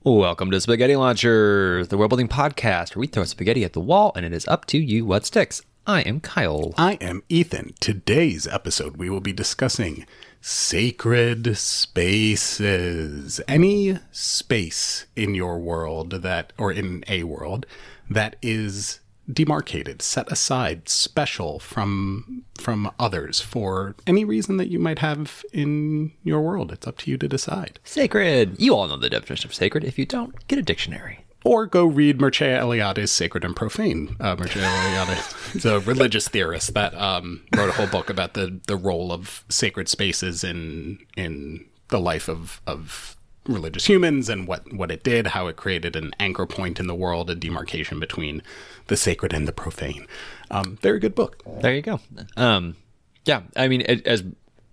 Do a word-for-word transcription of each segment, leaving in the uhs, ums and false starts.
Welcome to Spaghetti Launcher, the world building podcast where we throw spaghetti at the wall and it is up to you what sticks. I am Kyle. I am Ethan. Today's episode, we will be discussing sacred spaces. Any space in your world that, or in a world, that is demarcated, set aside, special from from others for any reason that you might have in your world. It's up to you to decide. Sacred. You all know the definition of sacred. If you don't, get a dictionary. Or go read Mircea Eliade's Sacred and Profane. Uh, Mircea Eliade is a religious theorist that um, wrote a whole book about the, the role of sacred spaces in in the life of, of religious humans and what, what it did, how it created an anchor point in the world, a demarcation between the sacred and the profane. Um, very good book. There you go. Um, yeah, I mean, it, as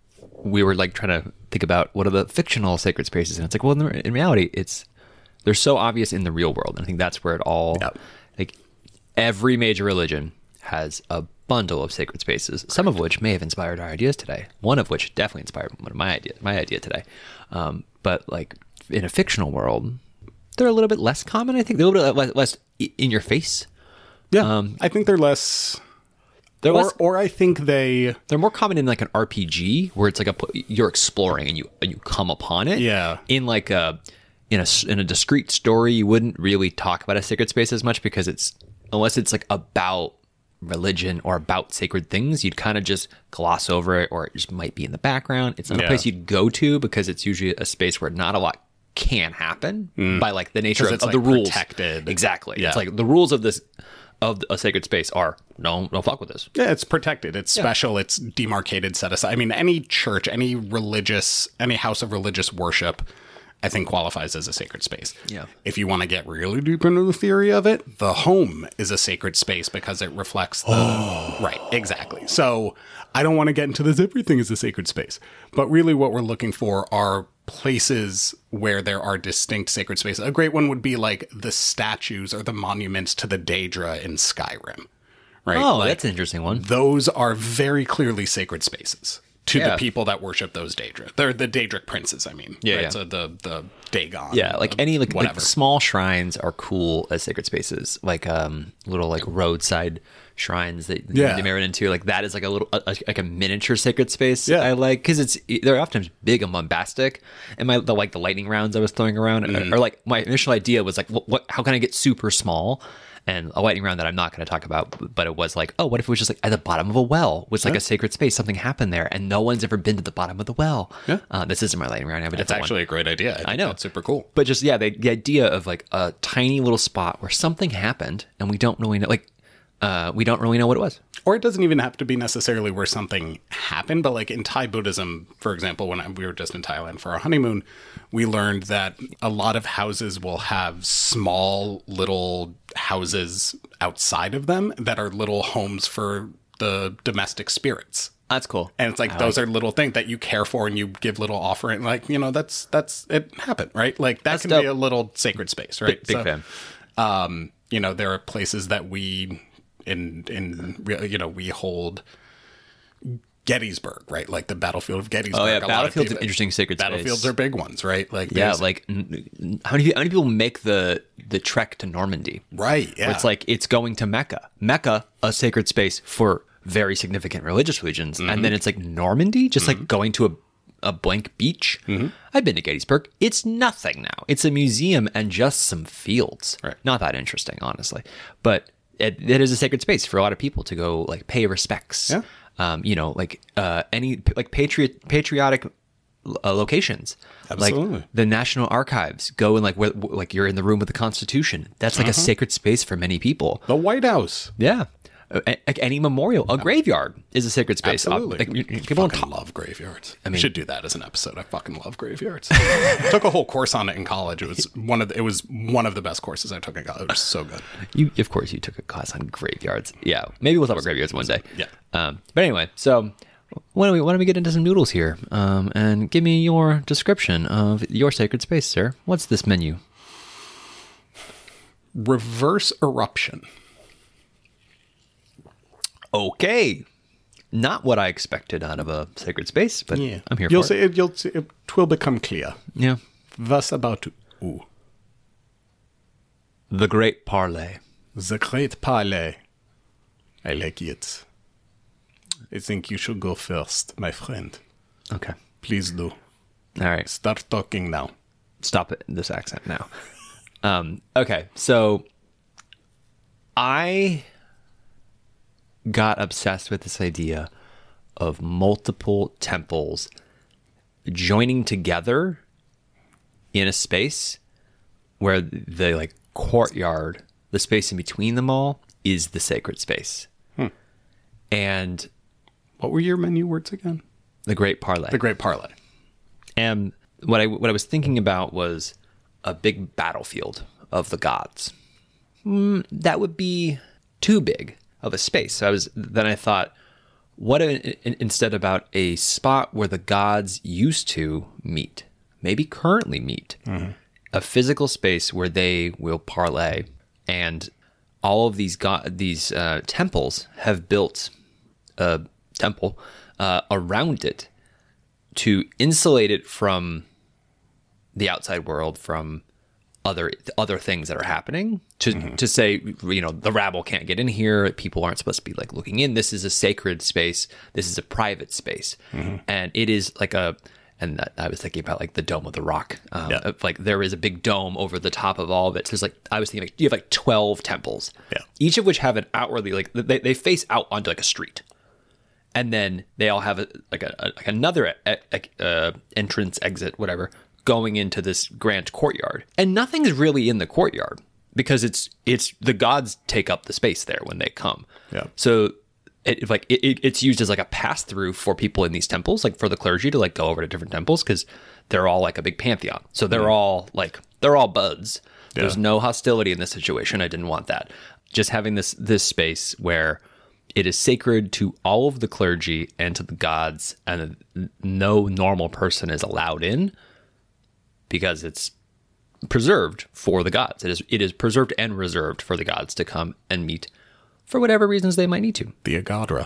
we were like trying to think about what are the fictional sacred spaces, and it's like, well, in, the, in reality, it's they're so obvious in the real world. And I think that's where it all, Yep. like every major religion has a bundle of sacred spaces, some of which may have inspired our ideas today. One of which definitely inspired one of my idea, my idea today. Um, but like in a fictional world, they're a little bit less common. I think they're a little bit less in your face. Yeah, Um, I think they're less... They're Or, less, or I think they... they're more common in like an R P G where it's like a you're exploring and you and you come upon it. Yeah. In like a in a in a discrete story, you wouldn't really talk about a sacred space as much because it's unless it's like about religion or about sacred things, you'd kind of just gloss over it, or it just might be in the background. It's not Yeah. a place you'd go to because it's usually a space where not a lot can happen by like the nature 'Cause of, it's, of the like, rules. protected. Exactly. Yeah. It's like the rules of this of a sacred space are no, don't fuck with this. Yeah, it's protected. It's special. It's demarcated, set aside. I mean, any church, any religious, any house of religious worship, I think qualifies as a sacred space. Yeah. If you want to get really deep into the theory of it, the home is a sacred space because it reflects the... Oh. Right, exactly. So I don't want to get into this, everything is a sacred space. But really what we're looking for are places where there are distinct sacred spaces. A great one would be like the statues or the monuments to the Daedra in Skyrim. Right? Oh, Like, that's an interesting one. those are very clearly sacred spaces to Yeah. the people that worship those Daedra. They're the Daedric princes, I mean. Yeah, right? yeah. So the the Dagon. Yeah, like the any like, like whatever. small shrines are cool as sacred spaces, like um little like roadside shrines that Yeah. they may run into. Like that is like a little a, like a miniature sacred space. Yeah. I like because it's they're often big and bombastic. And my the like the lightning rounds I was throwing around, Mm-hmm. or, or like my initial idea was like, what, what how can I get super small? And a lightning round that I'm not going to talk about, but it was like, oh, what if it was just like at the bottom of a well, was like Yeah. a sacred space, something happened there, and no one's ever been to the bottom of the well. Yeah. Uh, this isn't my lightning round. I have a It's different one. actually a great idea. I, think I know. That's super cool. But just, yeah, the, the idea of like a tiny little spot where something happened and we don't really know, like, uh, we don't really know what it was. Or it doesn't even have to be necessarily where something happened, but like in Thai Buddhism, for example, when I, we were just in Thailand for our honeymoon, we learned that a lot of houses will have small little houses outside of them that are little homes for the domestic spirits. That's cool. And it's like, those are little things that you care for and you give little offering. Like, you know, that's, that's, it happened, right? Like that That's can dope. be a little sacred space, right? Big, big fan. Um, you know, there are places that we, in, in, you know, we hold Gettysburg, right? Like the battlefield of Gettysburg. Oh, yeah. A lot of Battlefield's an people- interesting sacred space. Battlefields are big ones, right? Like, Yeah, there's- like n- n- how many how many people make the the trek to Normandy? right. Yeah. Where it's like it's going to Mecca. Mecca, a sacred space for very significant religious religions, Mm-hmm. and then it's like Normandy, just like going to a a blank beach. Mm-hmm. I've been to Gettysburg. It's nothing now. It's a museum and just some fields. Right. Not that interesting, honestly, but it, it is a sacred space for a lot of people to go like pay respects. Yeah. Um, you know, like uh, any like patriot patriotic uh, locations. Absolutely. Like the National Archives. Go and like where, like you're in the room with the Constitution. That's like a sacred space for many people. the White House. Yeah. Uh, Like any memorial, a graveyard is a sacred space. Uh, Absolutely. Like, you- you- people don't fucking talk. love graveyards. I mean- we should do that as an episode. I fucking love graveyards. Took a whole course on it in college. It was one of the, it was one of the best courses I took in college. It was so good. You, of course, you took a class on graveyards. Yeah, maybe we'll talk about graveyards one day. Yeah. Um, but anyway, so why don't we why don't we get into some noodles here? Um, and give me your description of your sacred space, sir. What's this menu? Reverse eruption. Okay, not what I expected out of a sacred space, but I'm here You'll for see it. it. You'll see it will become clear. Yeah. Was about to. Ooh. The Great Parlay. The Great Parlay. I like it. I think you should go first, my friend. Okay. Please do. All right. Start talking now. Stop it in this accent now. um, okay. So I got obsessed with this idea of multiple temples joining together in a space where the like courtyard, the space in between them all, is the sacred space. Hmm. And what were your menu words again? The Great Parlay. The Great Parlay. And what I what I was thinking about was a big battlefield of the gods. Mm, that would be too big of a space. So I was then I thought, what a, instead about a spot where the gods used to meet, maybe currently meet, mm-hmm. a physical space where they will parlay, and all of these god these uh, temples have built a temple uh, around it to insulate it from the outside world, from other other things that are happening, to mm-hmm. to say, you know, the rabble can't get in here, people aren't supposed to be like looking in, this is a sacred space, this is a private space. Mm-hmm. And it is like a, and that, I was thinking about like the Dome of the Rock, um, yeah. like there is a big dome over the top of all of it. So there's like, I was thinking like, you have like twelve temples, yeah. each of which have an outwardly, like they, they face out onto like a street. And then they all have a, like a, a like another uh, entrance, exit, whatever, going into this grand courtyard. And nothing is really in the courtyard because it's it's the gods take up the space there when they come. Yeah. So it like it, it's used as like a pass through for people in these temples, like for the clergy to like go over to different temples because they're all like a big pantheon. So they're mm. all like they're all buds. Yeah. There's no hostility in this situation. I didn't want that. Just having this this space where it is sacred to all of the clergy and to the gods, and no normal person is allowed in because it's preserved for the gods. It is it is preserved and reserved for the gods to come and meet for whatever reasons they might need to. The Agadra.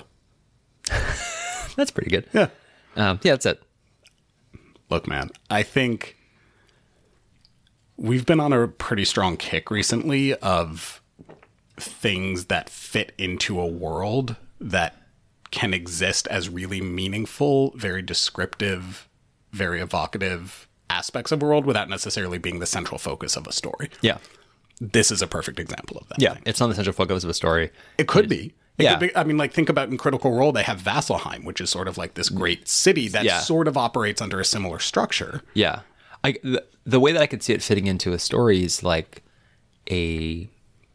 That's pretty good. Yeah. Um, yeah, that's it. Look, man, I think we've been on a pretty strong kick recently of things that fit into a world that can exist as really meaningful, very descriptive, very evocative aspects of a world without necessarily being the central focus of a story. Yeah. This is a perfect example of that. Yeah, thing. It's not the central focus of a story. It could be. It yeah. could be. I mean, like, think about in Critical Role, they have Vasselheim, which is sort of like this great city that yeah. sort of operates under a similar structure. Yeah. I, the, the way that I could see it fitting into a story is like a...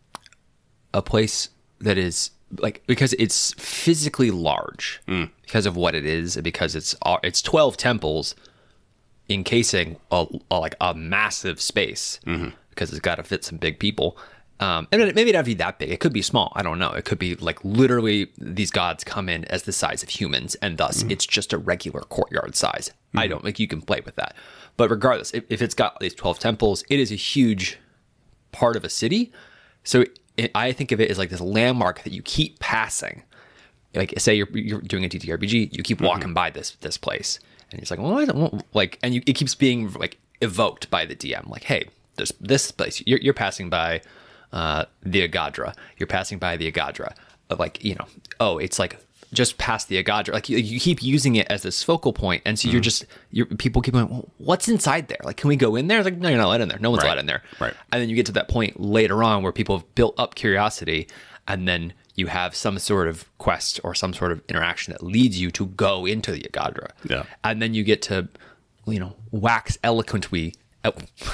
a place that is like, because it's physically large mm. because of what it is, because it's it's twelve temples encasing a, a like a massive space, mm-hmm. because it's got to fit some big people. Um, and maybe it not be that big. It could be small. I don't know. It could be like literally these gods come in as the size of humans, and thus mm-hmm. it's just a regular courtyard size. Mm-hmm. I don't like you can play with that. But regardless, if, if it's got these twelve temples, it is a huge part of a city. So it, I think of it as like this landmark that you keep passing. Like, say you're you're doing a T T R P G, you keep walking mm-hmm. by this this place, and it's like, well, I don't want, like, and you, it keeps being like evoked by the D M. Like, hey, there's this place. You're you're passing by uh, the Agadra. You're passing by the Agadra. Like, you know, oh, it's like just past the Agadra. Like you, you keep using it as this focal point, and so mm-hmm. you're just you're people keep going, well, what's inside there? Like, can we go in there? It's like, no, you're not allowed in there. No one's right. allowed in there. Right. And then you get to that point later on where people have built up curiosity, and then you have some sort of quest or some sort of interaction that leads you to go into the Agadra. Yeah. And then you get to, you know, wax eloquently. Oh.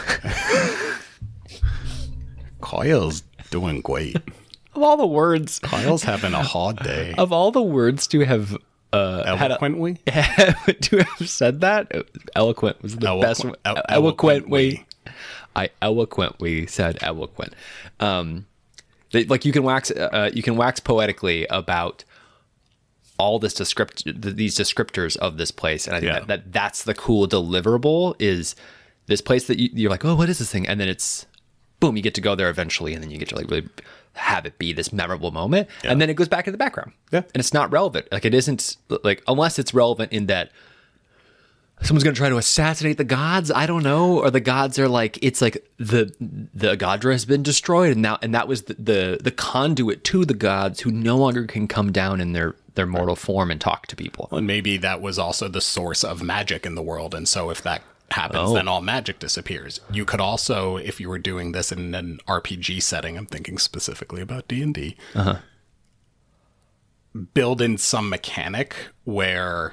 Kyle's doing great. Of all the words. Kyle's having a hard day. Of all the words to have... Uh, eloquently? Had a, to have said that, eloquent was the Eloquent, best one. El- eloquently. I eloquently said eloquent. Um... Like you can wax, uh, you can wax poetically about all this descript, these descriptors of this place, and I think yeah. that, that that's the cool deliverable is this place that you, you're like, oh, what is this thing? And then it's boom, you get to go there eventually, and then you get to like really have it be this memorable moment, yeah. and then it goes back in the background, yeah, and it's not relevant. Like it isn't like unless it's relevant in that someone's going to try to assassinate the gods. I don't know. Or the gods are like, it's like the the Agadra has been destroyed, and now and that was the, the the conduit to the gods who no longer can come down in their their mortal form and talk to people. And maybe that was also the source of magic in the world, and so if that happens, Oh. then all magic disappears. You could also, if you were doing this in an R P G setting, I'm thinking specifically about D and D, Uh-huh. build in some mechanic where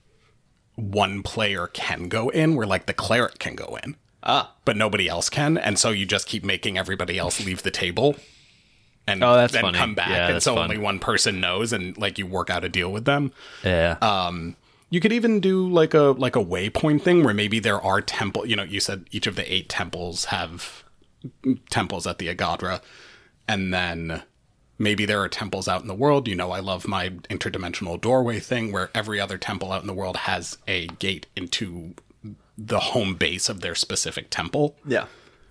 one player can go in, where like the cleric can go in, Ah. but nobody else can, and so you just keep making everybody else leave the table and Oh, that's then funny. come back, Yeah, and that's so fun. only one person knows, and like you work out a deal with them. Yeah. Um, you could even do like a like a waypoint thing where maybe there are temple. You know, you said each of the eight temples have temples at the Agadra, and then maybe there are temples out in the world. You know, I love my interdimensional doorway thing where every other temple out in the world has a gate into the home base of their specific temple. yeah.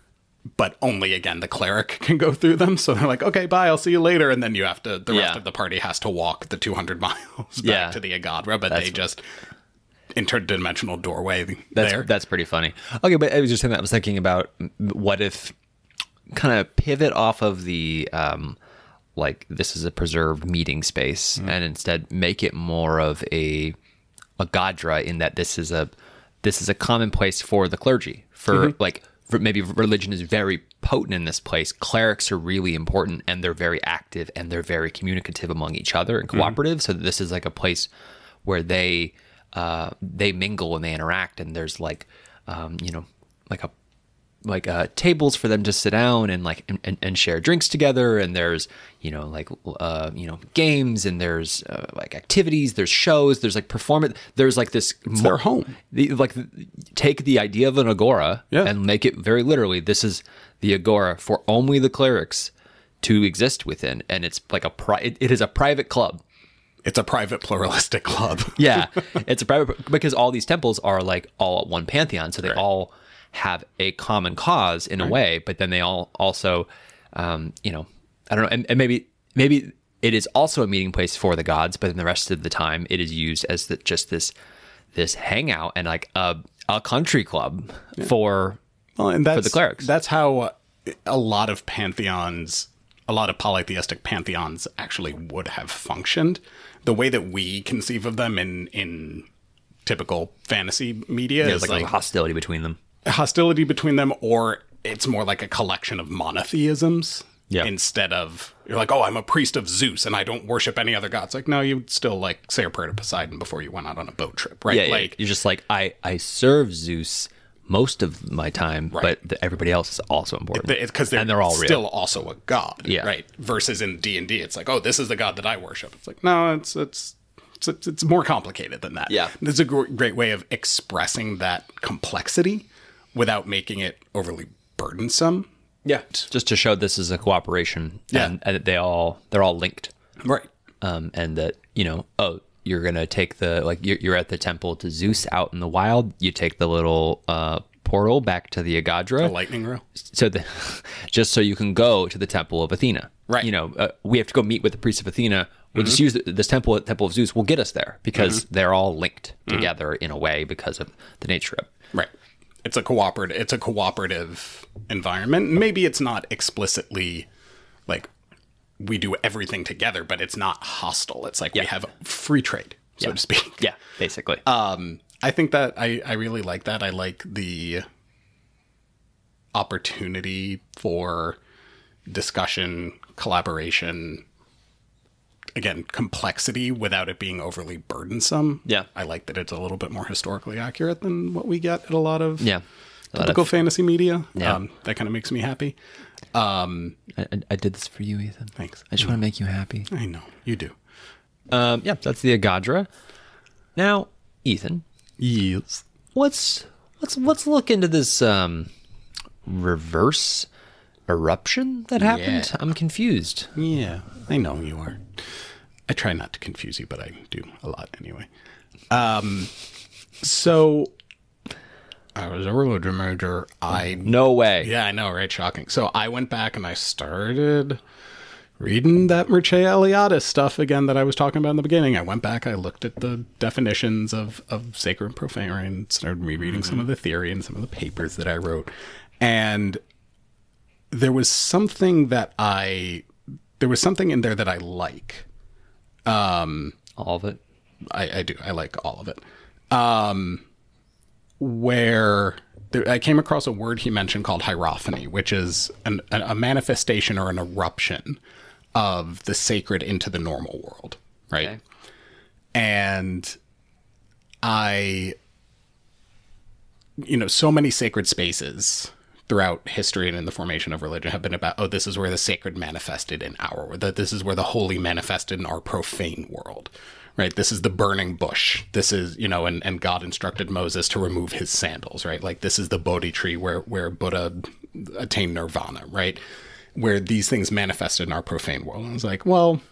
But only, again, the cleric can go through them. So they're like, okay, bye, I'll see you later. And then you have to, the rest Yeah. of the party has to walk the two hundred miles back Yeah. to the Agadra, but That's- they just interdimensional doorway That's there. that's pretty funny. Okay, but I was just saying that I was thinking about what if kind of pivot off of the um like this is a preserved meeting space and instead make it more of a a Gadra in that this is a this is a common place for the clergy for like for maybe religion is very potent in this place. Clerics are really important and they're very active and they're very communicative among each other and cooperative. So this is like a place where they uh, they mingle and they interact, and there's like um, you know like a like uh, tables for them to sit down and like and, and, and share drinks together, and there's you know like uh, you know games, and there's uh, like activities, there's shows, there's like performance, there's like this It's their home. the, like take the idea of an agora Yeah. and make it very literally. This is the agora for only the clerics to exist within, and it's like a pri- it, it is a private club. It's a private pluralistic club. Yeah, it's a private because all these temples are like all one pantheon, so they Right. all have a common cause in a way, but then they all also, um, you know, I don't know, and, and maybe maybe it is also a meeting place for the gods, but then the rest of the time it is used as the, just this this hangout and like a a country club for Well, and that's, the clerics. That's how uh, a lot of pantheons, a lot of polytheistic pantheons actually would have functioned. The way that we conceive of them in, in typical fantasy media there's is like, like, a hostility between them. hostility between them, or it's more like a collection of monotheisms. Yeah. Instead of, you're like, oh, I'm a priest of Zeus and I don't worship any other gods. Like, no, you'd still like say a prayer to Poseidon before you went out on a boat trip, right? Yeah, yeah, like, you're just like I I serve Zeus most of my time, but the, everybody else is also important. because they're, and they're all real. still also a god, Yeah. right? Versus in D and D, it's like, oh, this is the god that I worship. It's like, no, it's it's it's, it's, it's more complicated than that. Yeah. This is a gr- great way of expressing that complexity without making it overly burdensome. Yeah, just to show this is a cooperation, Yeah. and, and that they all they're all linked, Right. um, and that you know, oh, you're gonna take the like you're, you're at the temple to Zeus out in the wild. You take the little uh, portal back to the Agadra, A lightning rail. so the, just so you can go to the temple of Athena. Right. You know, uh, we have to go meet with the priest of Athena. We'll just use the, this temple, temple of Zeus. Will get us there because they're all linked together in a way because of the nature of it. Right. It's a cooperative. It's a cooperative environment. Maybe it's not explicitly like we do everything together, but it's not hostile. It's like we Yeah. have free trade, so Yeah. to speak. Yeah, basically. Um, I think that I, I really like that. I like the opportunity for discussion, collaboration, again, complexity without it being overly burdensome. Yeah. I like that it's a little bit more historically accurate than what we get at a lot of yeah. A lot typical of- fantasy media. Yeah. Um, that kind of makes me happy. Um, I, I- I did this for you, Ethan. Thanks. I just want to make you happy. I know you do. Um, yeah, that's the Agadra. Now, Ethan, Yes. let's let's let's look into this um, reverse eruption that happened. Yeah. I'm confused. Yeah, I know you are. I try not to confuse you, but I do a lot anyway. Um, so I was a religion major. I No way. yeah, I know, right? Shocking. So I went back and I started reading that Mircea Eliade stuff again that I was talking about in the beginning. I went back, I looked at the definitions of, of sacred and profane, and started rereading mm-hmm. some of the theory and some of the papers that I wrote. And there was something that I, there was something in there that I like. Um, all of it? I, I do. I like all of it. Um, where there, I came across a word he mentioned called hierophany, which is an, a manifestation or an eruption of the sacred into the normal world, right? Okay. And I, you know, so many sacred spaces throughout history and in the formation of religion have been about, oh, this is where the sacred manifested in our world, that this is where the holy manifested in our profane world, right? This is the burning bush. This is, you know, and, and God instructed Moses to remove his sandals, right? Like this is the Bodhi tree where, where Buddha attained nirvana, right? Where these things manifested in our profane world. And I was like, well,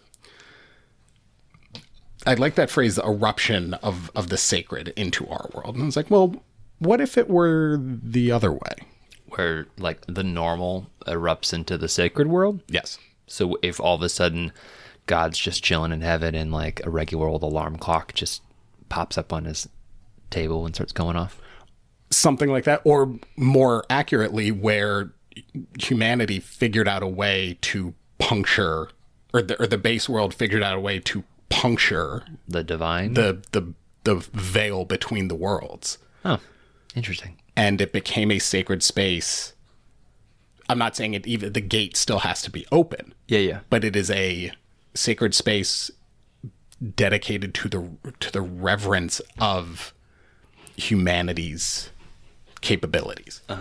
I like that phrase, the eruption of, of the sacred into our world. And I was like, well, what if it were the other way? Where like the normal erupts into the sacred world? Yes. So if all of a sudden God's just chilling in heaven and like a regular old alarm clock just pops up on his table and starts going off? Something like that. Or more accurately, where humanity figured out a way to puncture, or the, or the base world figured out a way to puncture the divine, the, the, the veil between the worlds. Oh, interesting. And it became a sacred space. I'm not saying it even, the gate still has to be open. Yeah, yeah. But it is a sacred space dedicated to the to the reverence of humanity's capabilities. Uh-huh.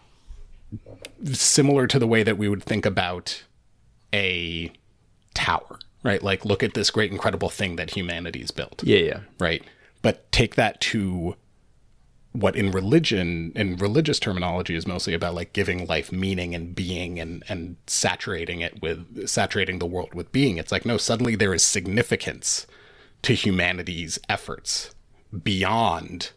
Similar to the way that we would think about a tower, right? Like, look at this great, incredible thing that humanity's built. Yeah, yeah. Right? But take that to what in religion, in religious terminology, is mostly about like giving life meaning and being and, and saturating it with, saturating the world with being. It's like, no, suddenly there is significance to humanity's efforts beyond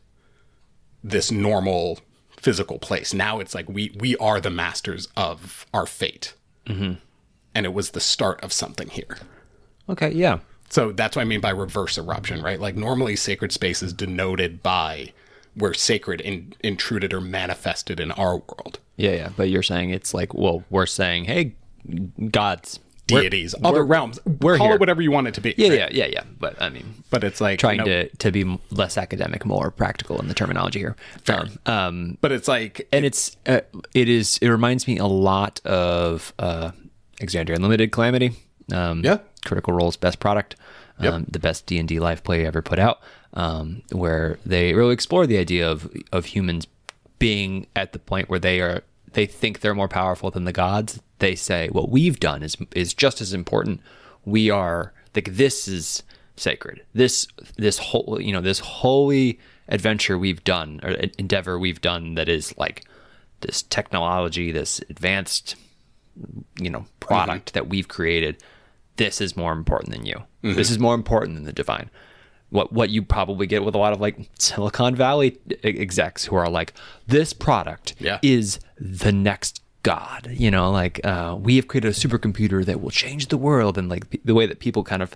this normal physical place. Now it's like we, we are the masters of our fate. Mm-hmm. And it was the start of something here. Okay, yeah. So that's what I mean by reverse eruption, right? Like normally sacred space is denoted by where sacred in, intruded or manifested in our world. Yeah, yeah. But you're saying it's like, well, we're saying, hey, gods, deities, we're, other we're, realms. We're Call here. it whatever you want it to be. Yeah, right? yeah, yeah, yeah. But I mean, but it's like trying you know, to to be less academic, more practical in the terminology here. Fair. Um, um, but it's like, and it's uh, it is it reminds me a lot of uh, Exandria Unlimited Calamity. Um, yeah. Critical Role's best product. Um, yep. The best D and D live play ever put out, um, where they really explore the idea of of humans being at the point where they are they think they're more powerful than the gods. They say what we've done is is just as important. We are like this is sacred. This this whole you know this holy adventure we've done or endeavor we've done that is like this technology, this advanced you know product mm-hmm. that we've created. This is more important than you. Mm-hmm. This is more important than the divine. What what you probably get with a lot of like Silicon Valley execs who are like, this product yeah. is the next god. You know, like uh, we have created a supercomputer that will change the world, and like p- the way that people kind of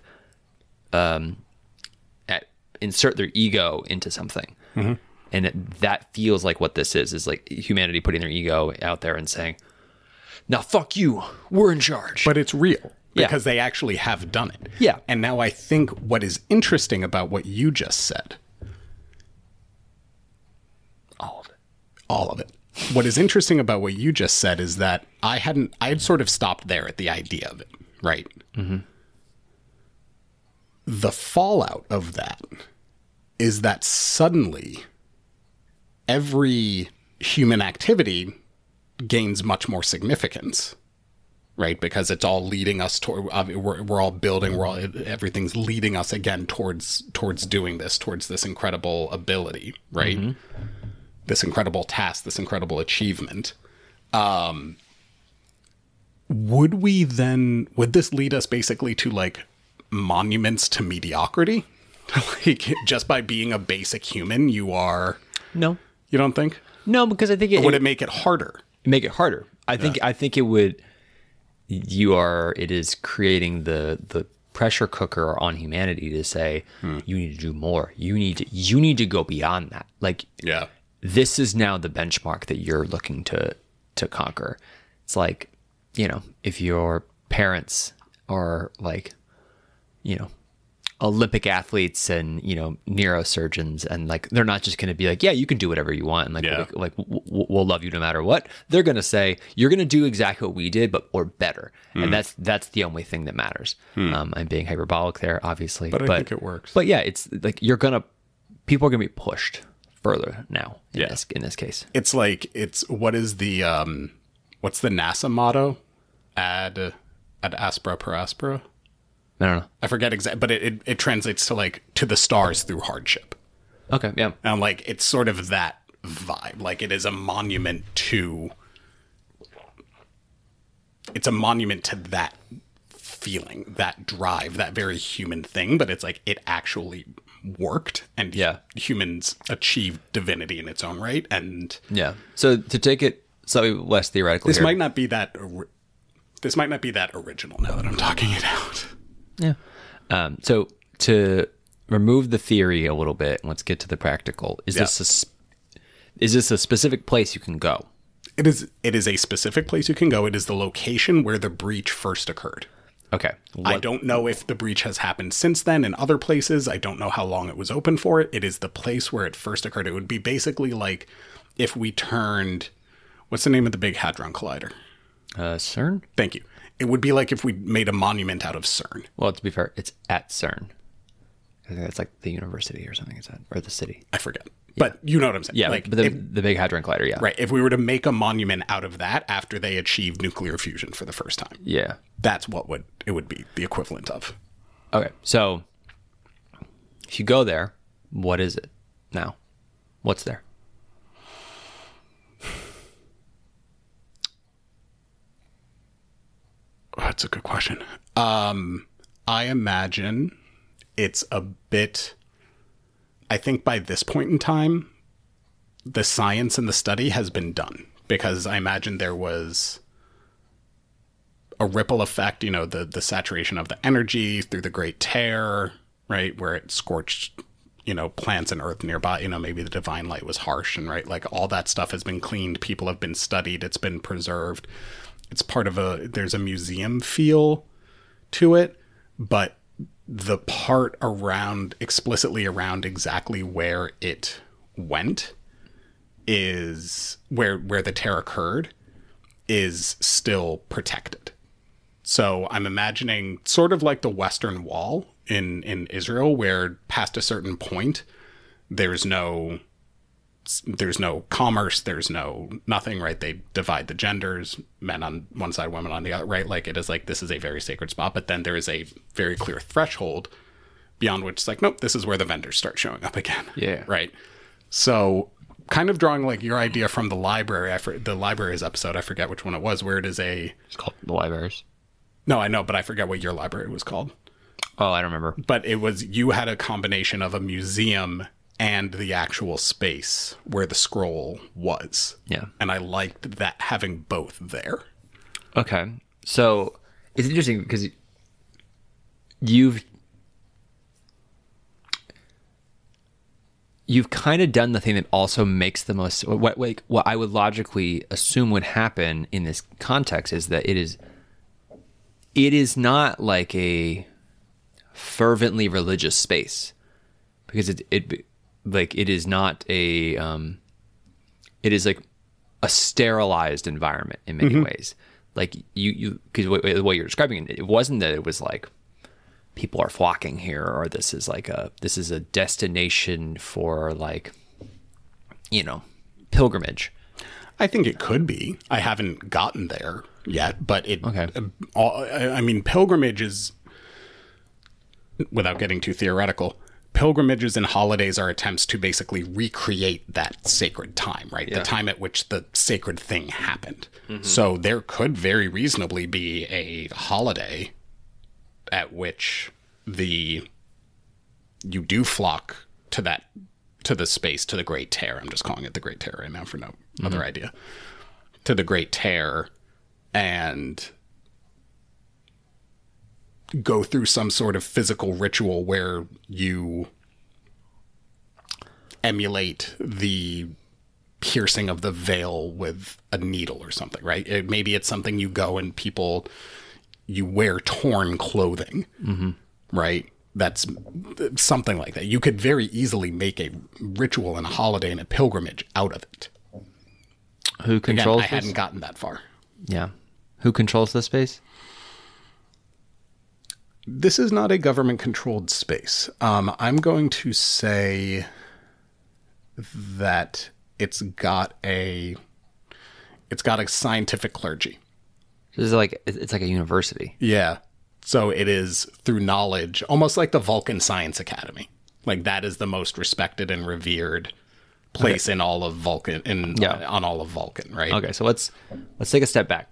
um, at, insert their ego into something, mm-hmm. and it, that feels like what this is is like humanity putting their ego out there and saying, "Now fuck you, we're in charge." But it's real. Yeah. Because they actually have done it. Yeah. And now I think what is interesting about what you just said. All of it. All of it. What is interesting about what you just said is that I hadn't, I had sort of stopped there at the idea of it, right? Mm-hmm. The fallout of that is that suddenly every human activity gains much more significance. Right, because it's all leading us toward. Uh, we're we're all building. We're all everything's leading us again towards towards doing this, towards this incredible ability. Right, mm-hmm. This incredible task, this incredible achievement. Um, would we then? Would this lead us basically to like monuments to mediocrity? Like just by being a basic human, you are. No, you don't think? No, because I think it or would it, it make it harder. Make it harder. I think. Yeah. I think it would. you are, it is creating the, the pressure cooker on humanity to say, hmm. you need to do more. You need to, you need to go beyond that. Like, yeah, this is now the benchmark that you're looking to, to conquer. It's like, you know, if your parents are like, you know, Olympic athletes and, you know, neurosurgeons, and like, they're not just going to be like, yeah, you can do whatever you want. And like, yeah. like, like w- w- we'll love you no matter what. They're going to say, you're going to do exactly what we did, but or better. Mm. And that's, that's the only thing that matters. Mm. Um, I'm being hyperbolic there, obviously, but I but, think it works. But yeah, it's like, you're going to, people are going to be pushed further now in yeah. this, in this case. It's like, it's, what is the, um, what's the NASA motto? Ad, ad aspera per aspera? I don't know. I forget exactly, but it, it, it translates to like to the stars through hardship. Okay, yeah. And like it's sort of that vibe. Like it is a monument to it's a monument to that feeling, that drive, that very human thing, but it's like it actually worked and yeah. humans achieved divinity in its own right. And yeah. So to take it slightly less theoretical, this here, might not be that this might not be that original now that I'm talking it out. Yeah. Um, so to remove the theory a little bit, and let's get to the practical. Is yeah. this a sp- is this a specific place you can go? It is. It is a specific place you can go. It is the location where the breach first occurred. Okay. What? I don't know if the breach has happened since then in other places. I don't know how long it was open for. It. It is the place where it first occurred. It would be basically like if we turned. What's the name of the Big Hadron Collider? Uh, CERN. Thank you. It would be like if we made a monument out of CERN. Well, to be fair, it's at CERN. I think that's like the university or something. Is that or the city? I forget. Yeah. But you know what I'm saying. Yeah, like but the, if, the Big Hadron Collider, yeah. Right. If we were to make a monument out of that after they achieved nuclear fusion for the first time. Yeah. That's what would it would be the equivalent of. Okay. So if you go there, what is it now? What's there? That's a good question. Um, I imagine it's a bit... I think by this point in time, the science and the study has been done. Because I imagine there was a ripple effect, you know, the, the saturation of the energy through the Great Tear, right? Where it scorched, you know, plants and earth nearby. You know, maybe the divine light was harsh and, right? Like all that stuff has been cleaned. People have been studied. It's been preserved. It's part of a, there's a museum feel to it, but the part around, explicitly around exactly where it went is, where, where the tear occurred is still protected. So I'm imagining sort of like the Western Wall in, in Israel, where past a certain point, there's no... there's no commerce, there's no nothing, right? They divide the genders, men on one side, women on the other, right? Like it is like, this is a very sacred spot, but then there is a very clear threshold beyond which it's like, nope, this is where the vendors start showing up again. Yeah. Right. So kind of drawing like your idea from the library, I for, the libraries episode, I forget which one it was, where it is a... It's called The Libraries. No, I know, but I forget what your library was called. Oh, I don't remember. But it was, you had a combination of a museum and the actual space where the scroll was. Yeah. And I liked that, having both there. Okay. So it's interesting because you've you've kind of done the thing that also makes the most, what like what I would logically assume would happen in this context is that it is it is not like a fervently religious space, because it it like it is not a um it is like a sterilized environment in many mm-hmm. ways. Like you you because what, what you're describing, it wasn't that it was like people are flocking here, or this is like a this is a destination for like, you know, pilgrimage. I think it could be. I haven't gotten there yet, but it okay. uh, I mean, pilgrimage is, without getting too theoretical, pilgrimages and holidays are attempts to basically recreate that sacred time, right? Yeah. The time at which the sacred thing happened. Mm-hmm. So there could very reasonably be a holiday at which the you do flock to that to the space, to the Great Tear. I'm just calling it the Great Tear right now for no mm-hmm. other idea. To the Great Tear, and go through some sort of physical ritual where you emulate the piercing of the veil with a needle or something, right? It, maybe it's something you go and people, you wear torn clothing, mm-hmm. right? That's something like that. You could very easily make a ritual and a holiday and a pilgrimage out of it. Who controls Again, I this? hadn't gotten that far. Yeah. Who controls this space? This is not a government-controlled space. Um, I'm going to say that it's got a it's got a scientific clergy. This is like it's like a university. Yeah. So it is through knowledge, almost like the Vulcan Science Academy. Like that is the most respected and revered place okay. in all of Vulcan in yeah. uh, on all of Vulcan, right? Okay, so let's let's take a step back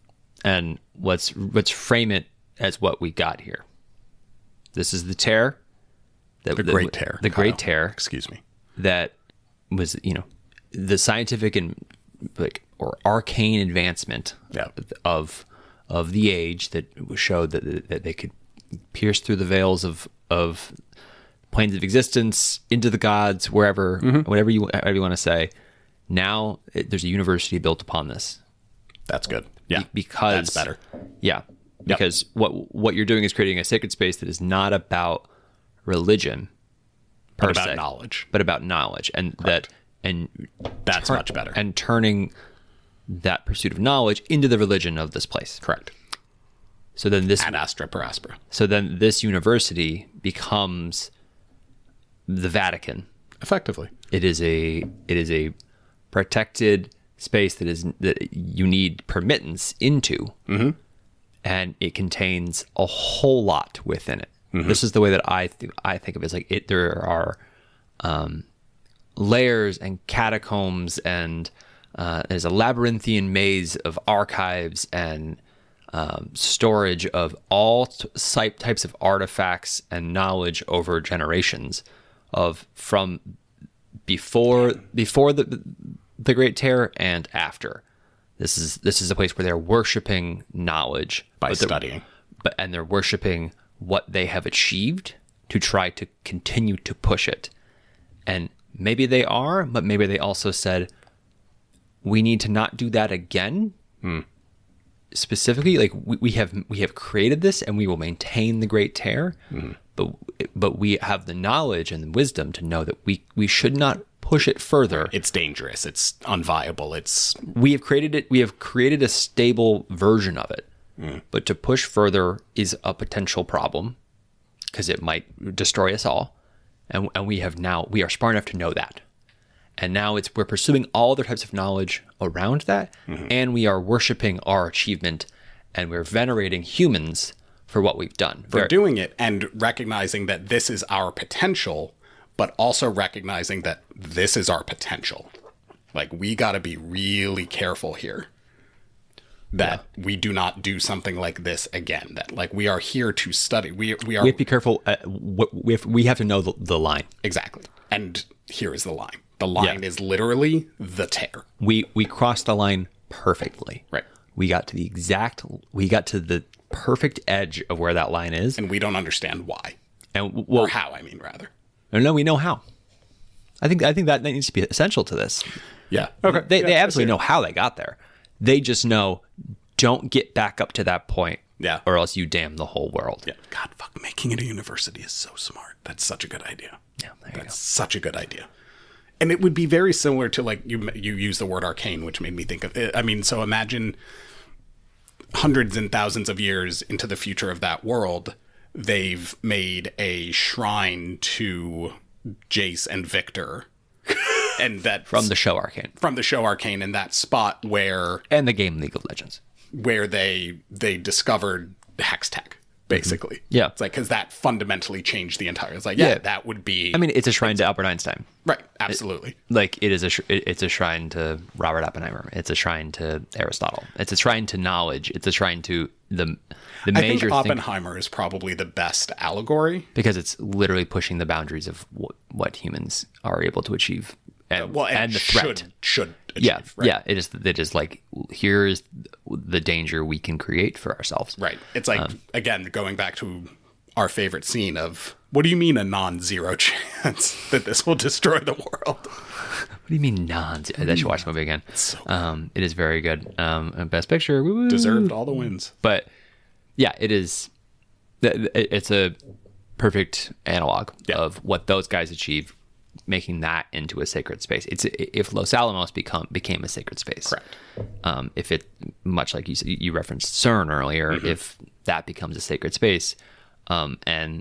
and let's let's frame it as what we got here. This is the tear, the, the Great Tear, the Great Tear. Excuse me. That was, you know, the scientific and like or arcane advancement yeah. of of the age that showed that that they could pierce through the veils of of planes of existence into the gods, wherever, mm-hmm. whatever you whatever you want to say. Now it, there's a university built upon this. That's good. Yeah, Be- because that's better. Yeah, because yep. what what you're doing is creating a sacred space that is not about religion, but about se, knowledge, but about knowledge, and Correct. that and that's tur- much better. And turning that pursuit of knowledge into the religion of this place. Correct. So then this ad astra per aspera. So then this university becomes the Vatican. Effectively, it is a it is a protected space that is that you need permittance into, mm-hmm. and it contains a whole lot within it. Mm-hmm. This is the way that I th- I think of it. It's like it. There are um, layers and catacombs, and uh, there's a labyrinthian maze of archives and um, storage of all t- types of artifacts and knowledge over generations of from before before the the Great Tear and after. This is this is a place where they're worshiping knowledge by studying, but and they're worshiping what they have achieved to try to continue to push it. And maybe they are, but maybe they also said, we need to not do that again. Hmm. Specifically, like we, we have we have created this and we will maintain the Great Tear, mm-hmm. but but we have the knowledge and the wisdom to know that we we should not push it further. It's dangerous. It's unviable. It's we have created it. We have created a stable version of it, mm. but to push further is a potential problem because it might destroy us all. And and we have now we are smart enough to know that, and now it's we're pursuing all other types of knowledge around that, mm-hmm. and we are worshiping our achievement, and we're venerating humans for what we've done for Very, doing it, and recognizing that this is our potential. But also recognizing that this is our potential. Like, we got to be really careful here that yeah. we do not do something like this again. That, like, we are here to study. We we are. We have to be careful. Uh, we, have, we have to know the, the line. Exactly. And here is the line. The line yeah. is literally the tear. We, we crossed the line perfectly. Right. We got to the exact, we got to the perfect edge of where that line is. And we don't understand why. And well, or how, I mean, rather. No, we know how. I think I think that needs to be essential to this. Yeah. Okay. They, yeah, they absolutely know how they got there. They just know, don't get back up to that point. Yeah. Or else you damn the whole world. Yeah. God, fuck, making it a university is so smart. That's such a good idea. Yeah. There That's you go. such a good idea. And it would be very similar to, like, you you use the word arcane, which made me think of it. I mean, so imagine hundreds and thousands of years into the future of that world, they've made a shrine to Jace and Victor, and that from the show Arcane, from the show Arcane, and that spot where and the game League of Legends, where they they discovered Hextech, basically. Mm-hmm. Yeah, it's like because that fundamentally changed the entire. It's like yeah, yeah, that would be. I mean, it's a shrine to Albert Einstein, right? Absolutely. It, like it is a sh- it's a shrine to Robert Oppenheimer. It's a shrine to Aristotle. It's a shrine to knowledge. It's a shrine to the the major. I think Oppenheimer think, is probably the best allegory because it's literally pushing the boundaries of what, what humans are able to achieve, and, uh, well, and, and the threat should, should achieve, yeah, right? yeah. It is. It is like here is the danger we can create for ourselves. Right. It's like, um, again, going back to our favorite scene of, what do you mean a non-zero chance that this will destroy the world? What do you mean non-zero? I should watch the movie again. So um, it is very good. Um, Best Picture. Woo-woo. Deserved all the wins. But yeah, it is. It's a perfect analog yeah. of what those guys achieved, making that into a sacred space. It's if Los Alamos become became a sacred space. Correct. Um, if it, much like you you referenced CERN earlier, mm-hmm. if that becomes a sacred space, um, and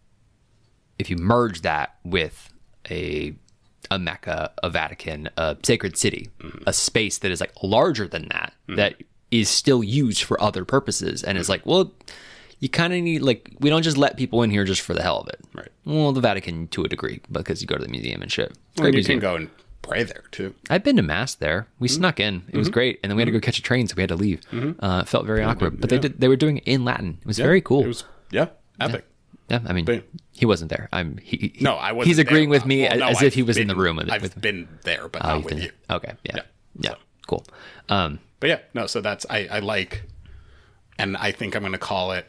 if you merge that with a a Mecca, a Vatican, a sacred city, mm-hmm. a space that is like larger than that, mm-hmm. that is still used for other purposes, and mm-hmm. is like, well, you kind of need, like, we don't just let people in here just for the hell of it. Right. Well, the Vatican to a degree, because you go to the museum and shit. Well, you museum. can go and pray there too. I've been to mass there. We mm-hmm. snuck in. It mm-hmm. was great, and then we had to go catch a train, so we had to leave. Mm-hmm. Uh, it felt very yeah, awkward, but yeah. they did. They were doing it in Latin. It was yeah, very cool. It was yeah, epic. Yeah. Yeah, I mean, but, he wasn't there. I'm. He, he, no, I wasn't. He's agreeing there. with me well, no, as I've if he was been, in the room with, I've with been there, but oh, not with been, you. Okay, yeah, yeah, yeah. So. Cool. Um, but yeah, no. So that's I, I like, and I think I'm going to call it.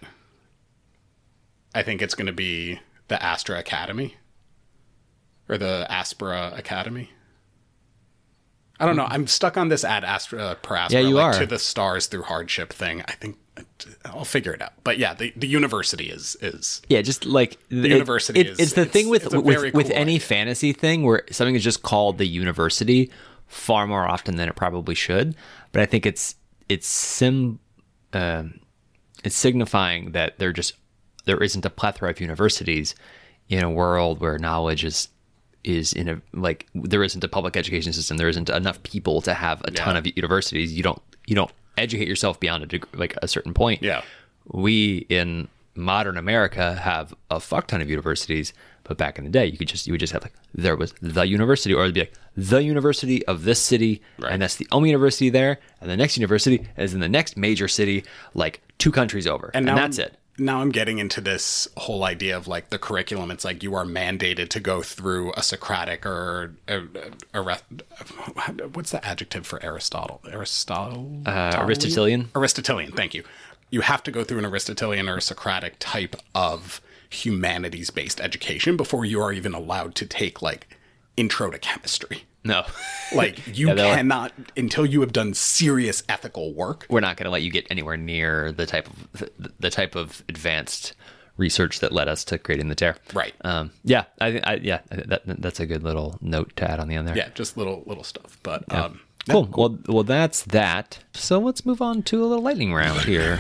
I think it's going to be the Astra Academy, or the Aspera Academy. I don't know. I'm stuck on this ad Astra per Astra. Yeah, you like, are. To the stars through hardship thing. I think I'll figure it out. But yeah, the, the university is is yeah, just like the it, university it, is. It's the it's, thing with it's with, cool with any idea. fantasy thing where something is just called the university far more often than it probably should. But I think it's it's sim um, it's signifying that there just there isn't a plethora of universities in a world where knowledge is. is in a like there isn't a public education system, there isn't enough people to have a yeah. ton of universities. You don't you don't educate yourself beyond a degree, like a certain point. Yeah, we in modern America have a fuck ton of universities, but back in the day, you could just you would just have like there was the university, or it'd be like the university of this city, right. and that's the only university there, and the next university is in the next major city, like two countries over, and, and that's it. Now I'm getting into this whole idea of like the curriculum. It's like you are mandated to go through a Socratic or a, a, a, a what's the adjective for Aristotle? Aristotle? Uh, Aristotelian? Aristotelian, thank you. You have to go through an Aristotelian or a Socratic type of humanities-based education before you are even allowed to take like intro to chemistry. No. Like, you yeah, cannot, like, until you have done serious ethical work. We're not going to let you get anywhere near the type of the type of advanced research that led us to creating the tear. Right. Um, yeah. I, I yeah. That, that's a good little note to add on the end there. Yeah. Just little little stuff. But yeah. um, cool. Yeah, cool. Well, well, that's that. So let's move on to a little lightning round lightning here.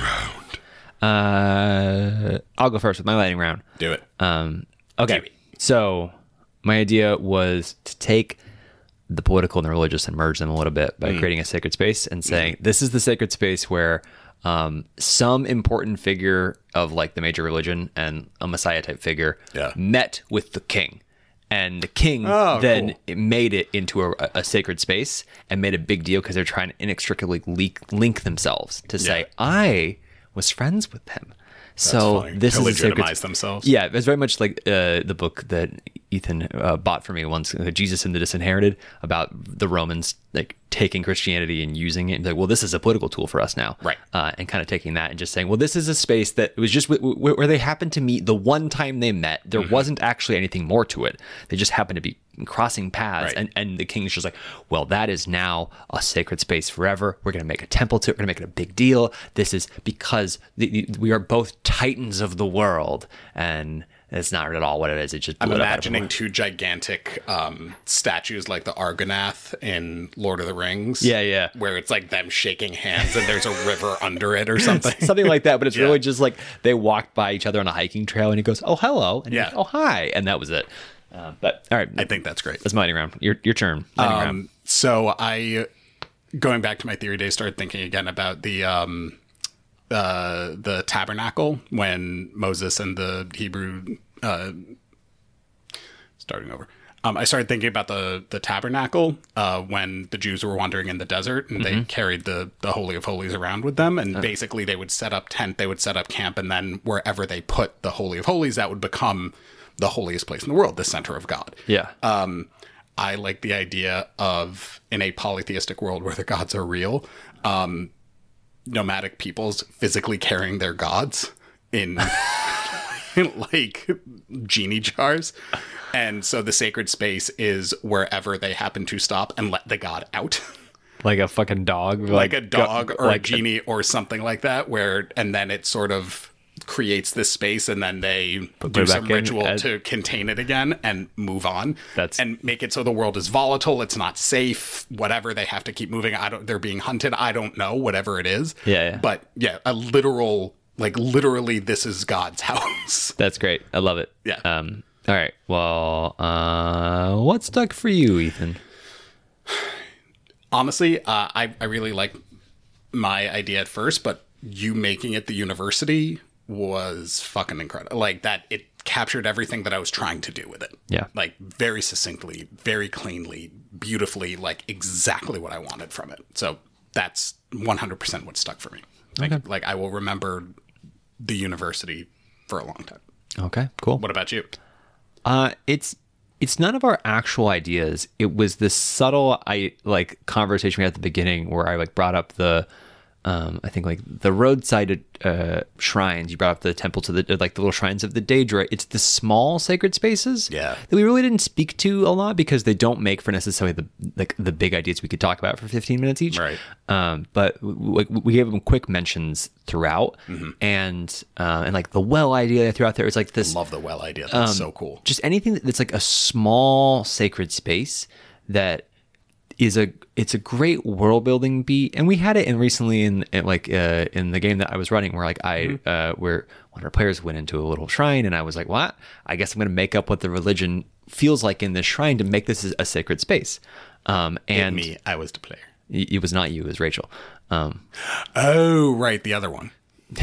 Round. Uh, I'll go first with my lightning round. Do it. Um. Okay. Do it. So my idea was to take the political and the religious and merge them a little bit by mm. creating a sacred space and saying, mm. this is the sacred space where um, some important figure of like the major religion and a messiah type figure yeah. met with the king. And the king oh, then cool. made it into a, a sacred space and made a big deal because they're trying to inextricably link, link themselves to say, yeah. I was friends with him. That's so funny. this to is legitimize sacred, themselves. Yeah, it's very much like uh, the book that Ethan uh, bought for me once, uh, Jesus and the Disinherited, about the Romans like taking Christianity and using it. And like, well, this is a political tool for us now, right? Uh, and kind of taking that and just saying, well, this is a space that was just w- w- where they happened to meet the one time they met. There mm-hmm. wasn't actually anything more to it. They just happened to be crossing paths, right. and and the king's just like, well, that is now a sacred space forever. We're going to make a temple to it. We're going to make it a big deal. This is because the, we are both titans of the world, and it's not at all what it is. It just I'm imagining two gigantic um, statues like the Argonath in Lord of the Rings. Yeah, yeah. Where it's like them shaking hands and there's a river under it or something. Something like that, but it's yeah. really just like they walked by each other on a hiking trail and he goes, oh, hello. And yeah. he goes, oh, hi. And that was it. Uh, but all right. I think that's great. That's my lightning round. Your, your turn. Lightning um, round. So I, going back to my theory day, started thinking again about the... Um, uh, the tabernacle when Moses and the Hebrew, uh, starting over. Um, I started thinking about the, the tabernacle, uh, when the Jews were wandering in the desert and mm-hmm. they carried the, the Holy of Holies around with them. And uh. basically they would set up tent, they would set up camp. And then wherever they put the Holy of Holies, that would become the holiest place in the world, the center of God. Yeah. Um, I like the idea of in a polytheistic world where the gods are real, um, nomadic peoples physically carrying their gods in, in like genie jars. And so the sacred space is wherever they happen to stop and let the god out. Like a fucking dog? Like, like a dog go, or like a genie a, or something like that, where, and then it sort of creates this space and then they do some ritual as, to contain it again and move on. That's, and make it so the world is volatile, it's not safe, whatever, they have to keep moving. I don't, they're being hunted. I don't know, whatever it is. Yeah, yeah. But yeah, a literal, like literally this is God's house. That's great. I love it. Yeah. Um, all right. Well, uh, what stuck for you, Ethan? Honestly, uh, I, I really like my idea at first, but you making it the university was fucking incredible. Like that, it captured everything that I was trying to do with it. Yeah. Like very succinctly, very cleanly, beautifully, like exactly what I wanted from it. So that's one hundred percent what stuck for me. Like, Okay. like I will remember the university for a long time. Okay, cool. What about you? Uh, it's it's none of our actual ideas. It was this subtle, I like conversation we had at the beginning where I like brought up the, um, I think like the roadside uh, shrines. You brought up the temple to the like the little shrines of the Daedra. It's the small sacred spaces, Yeah. that we really didn't speak to a lot because they don't make for necessarily the like the big ideas we could talk about for fifteen minutes each. Right. Um, but we, we gave them quick mentions throughout, Mm-hmm. and uh, and like the well idea throughout there is like this. Love the well idea. That's so cool. Just anything that's like a small sacred space that is a it's a great world building beat, and we had it in recently in, in like uh, in the game that I was running where like I mm-hmm. uh, where one of our players went into a little shrine and I was like, what? I guess I'm going to make up what the religion feels like in this shrine to make this a sacred space. Um, and me, I was the player. It was not you, it was Rachel. Um, oh, right, the other one.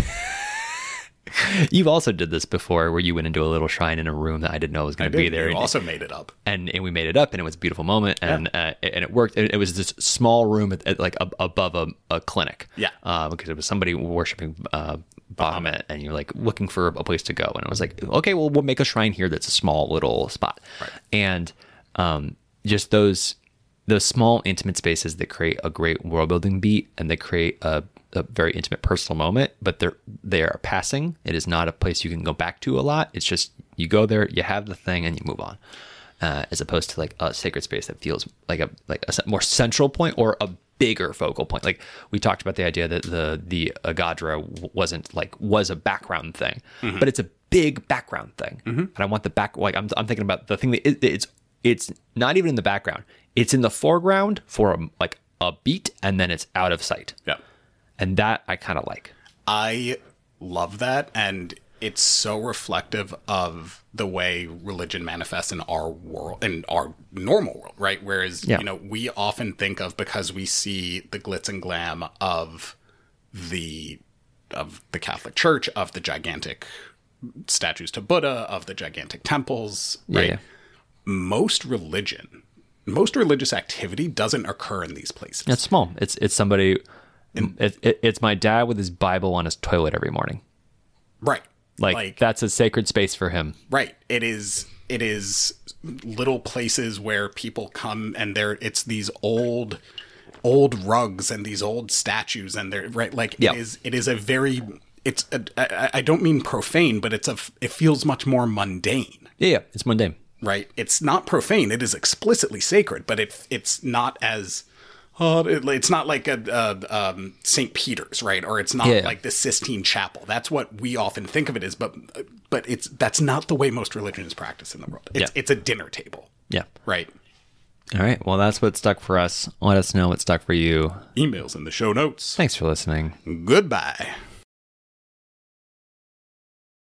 You've also did this before where you went into a little shrine in a room that I didn't know was going to be there. You and also it, made it up. And, and we made it up and it was a beautiful moment and yeah. uh, and it worked. It, it was this small room at, at like ab- above a, a clinic. Yeah. Uh, because it was somebody worshiping uh, Bahamut and you're like looking for a place to go. And I was like, okay, well, we'll make a shrine here that's a small little spot. Right. And um, just those those small intimate spaces that create a great world building beat and they create a a very intimate personal moment, but they're they are passing. It is not a place you can go back to a lot. It's just you go there, you have the thing, and you move on. Uh, as opposed to like a sacred space that feels like a like a more central point or a bigger focal point. Like we talked about the idea that the the Agadra wasn't like was a background thing, mm-hmm. but it's a big background thing, mm-hmm. and I want the back. Like I'm I'm thinking about the thing that it, it's it's not even in the background. It's in the foreground for a, like a beat, and then it's out of sight. Yeah. And that I kind of like. I love that. And it's so reflective of the way religion manifests in our world, in our normal world, right? Whereas, yeah. you know, we often think of, because we see the glitz and glam of the, of the Catholic Church, of the gigantic statues to Buddha, of the gigantic temples, right? Yeah. Most religion, most religious activity doesn't occur in these places. It's small. It's, it's somebody... It, it, it's my dad with his Bible on his toilet every morning. Right. Like, like that's a sacred space for him. Right. It is it is little places where people come and they're it's these old old rugs and these old statues and they're right like yep. it is it is a very it's a, I, I don't mean profane, but it's a it feels much more mundane. Yeah, yeah, it's mundane. Right. It's not profane. It is explicitly sacred, but it it's not as Uh, it, it's not like a, a um, Saint Peter's, right? Or it's not yeah. like the Sistine Chapel. That's what we often think of it as, but but it's that's not the way most religion is practiced in the world. It's yeah. it's a dinner table. Yeah. Right. All right. Well, that's what stuck for us. Let us know what stuck for you. Emails in the show notes. Thanks for listening. Goodbye.